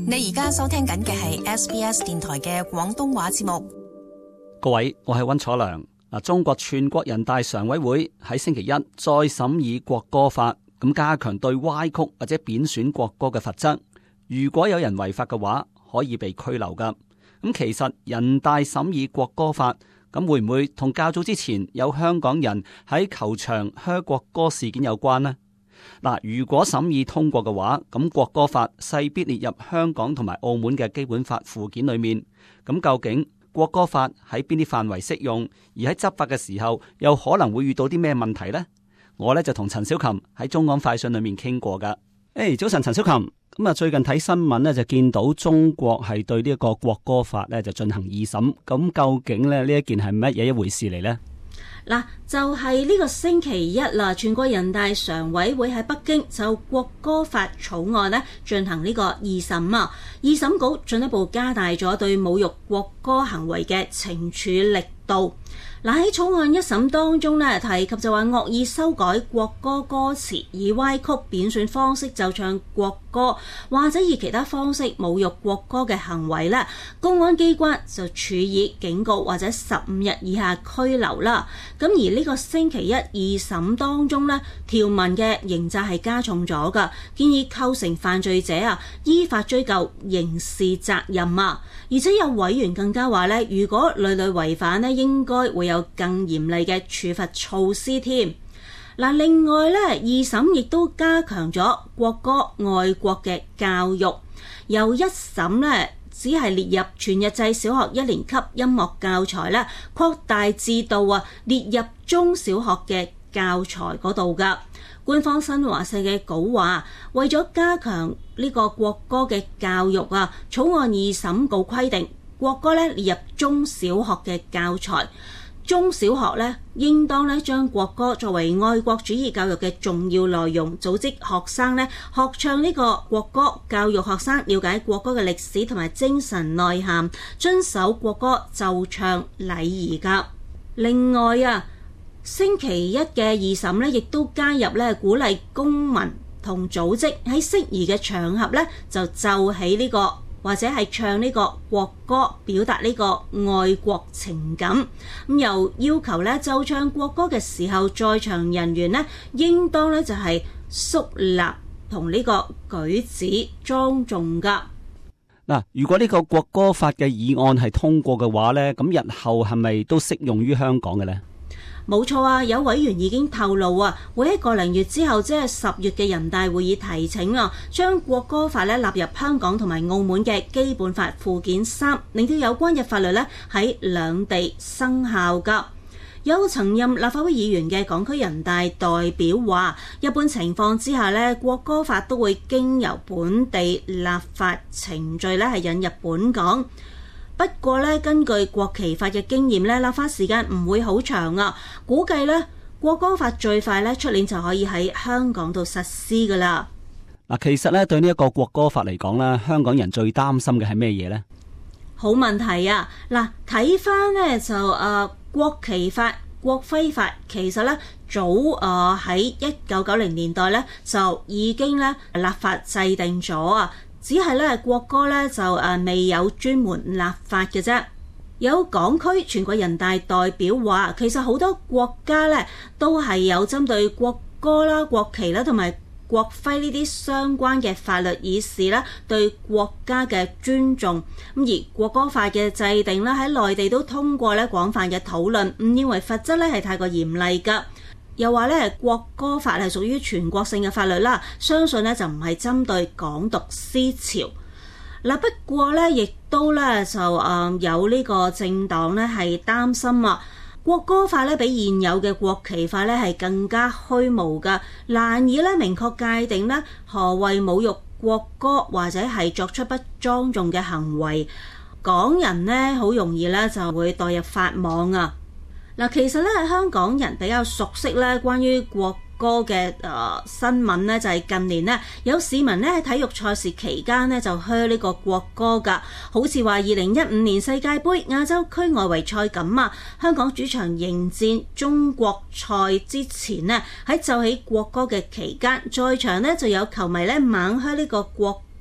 你而家收聽緊嘅係 SBS 電台嘅廣東話節目。 各位，我係溫楚良。中國全國人大常委會喺星期一再審議國歌法，咁加強對歪曲或者貶損國歌嘅罰則。如果有人違法嘅話，可以被拘留噶。咁其實人大審議國歌法，咁會唔會同較早之前有香港人喺球場噓國歌事件有關呢？如果審議通過嘅話，咁國歌法勢必列入香港同埋澳門嘅基本法附件裏面。咁究竟國歌法喺邊啲範圍適用，而喺執法嘅時候又可能會遇到啲咩問題呢？我就同陳小琴喺中港快訊裏面傾過噶。早晨，陳小琴。咁最近睇新聞就見到中國係對呢一個國歌法就進行二審。咁究竟呢一件係乜嘢一回事嚟呢？ 就係呢個星期一啦，全國人大常委會喺北京就國歌法草案進行呢個二審啊。二審稿進一步加大咗對侮辱國歌行為嘅懲處力度。喺草案一審當中提及就話惡意修改國歌歌詞，以歪曲貶損方式奏唱國歌，或者以其他方式侮辱國歌嘅行為公安機關就處以警告或者15日以下拘留啦。咁而呢個星期一二審當中條文嘅刑責係加重咗噶，建議構成犯罪者依法追究刑事責任啊。而且有委員更加話如果屢屢違反應該會有更嚴厲嘅處罰措施添。另外二審亦都加強咗國歌愛國嘅教育，由一審只係列入全日制小學一年級音樂教材擴大至到列入中小學嘅教材嗰度噶。官方新華社嘅稿話，為咗加強呢個國歌嘅教育草案二審稿規定國歌列入中小學嘅教材，中小學應當將國歌作為愛國主義教育嘅重要內容，組織學生學唱呢個國歌，教育學生了解國歌嘅歷史同埋精神內涵，遵守國歌奏唱禮儀噶。另外星期一嘅二審亦都加入鼓勵公民同組織喺適宜嘅場合就奏起呢個或者係唱呢個國歌，表達呢個愛國情感。咁又要求奏唱國歌嘅時候，在場人員應當就係肅立同呢個舉止莊重噶。 如果呢個國歌法嘅議案係通過嘅話咁日後係咪都適用於香港嘅呢？ 冇錯有委員已經透露會喺個零月之後，即係10月嘅人大會議提請將國歌法納入香港同埋澳門嘅基本法附件3，令到有關嘅法律喺兩地生效噶。有曾任立法會議員嘅港區人大代表話，一般情況之下國歌法都會經由本地立法程序係引入本港。不過根據國旗法嘅經驗立法時間唔會好長估計國歌法最快出年就可以喺香港度實施噶啦。 其實對呢一個國歌法嚟講香港人最擔心嘅係咩嘢呢？ 好問題睇翻就國旗法、國徽法，其實早喺1990年代就已經立法制定咗只係國歌就未有專門立法嘅啫。有港區全國人大代表話，其實好多國家都係有針對國歌啦、國旗啦同埋國徽呢啲相關嘅法律，以示對國家嘅尊重。咁而國歌法嘅制定喺內地都通過廣泛嘅討論，唔認為罰則係太過嚴厲㗎。又話國歌法係屬於全國性嘅法律啦，相信就唔係針對港獨思潮。不過亦都就有呢個政黨係擔心國歌法比現有嘅國旗法係更加虛無㗎，難以明確界定何謂侮辱國歌或者係作出不莊重嘅行為。港人好容易就會墮入法網其實香港人比較熟悉關於國歌嘅新聞就係近年有市民喺體育賽事期間就噓呢個國歌㗎，好似話2015年世界盃亞洲區外圍賽咁香港主場迎戰中國賽之前喺奏起國歌嘅期間，在場就有球迷猛噓呢個國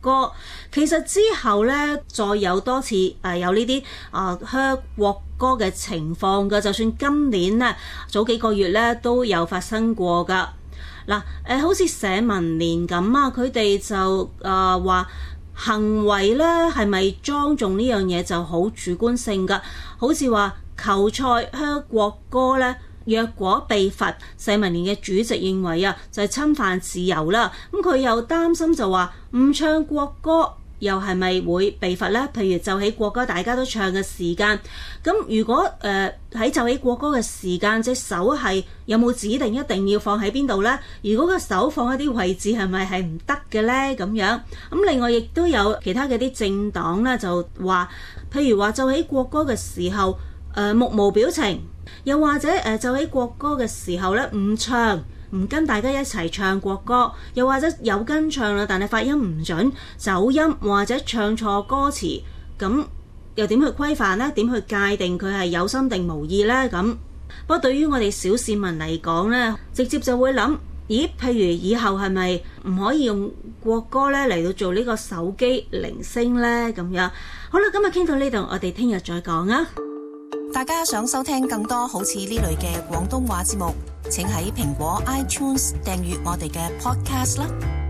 歌。其實之後呢，再有多次有呢啲噓國歌嘅情況嘅，就算今年呢，早幾個月呢都有發生過㗎。嗱，好似社民連咁啊，佢哋就話行為咧係咪莊重呢樣嘢就好主觀性㗎，好似話球賽噓國歌咧，若果被罰，社民連嘅主席認為啊，就係侵犯自由啦。咁佢又擔心就話唔唱國歌又係咪會被罰呢？譬如奏起國歌大家都唱嘅時間，咁如果喺奏起國歌嘅時間，隻手係有冇指定一定要放喺邊度呢？如果個手放喺啲位置係咪係唔得嘅呢？咁樣咁另外亦都有其他嘅啲政黨呢，就話，譬如話奏起國歌嘅時候，目無表情，又或者奏起國歌嘅時候呢，唔唱。唔跟大家一齊唱國歌，又或者有跟唱啦，但係發音唔準、走音或者唱錯歌詞，咁又點去規範呢？點去界定佢係有心定無意呢？咁不過對於我哋小市民嚟講呢，直接就會諗，咦？譬如以後係咪唔可以用國歌呢嚟到做呢個手機鈴聲呢？咁樣好啦，今日傾到呢度，我哋聽日再講啊！ 大家想收聽更多好似呢類嘅廣東話節目，請喺蘋果 iTunes 訂閱我哋嘅 podcast 啦。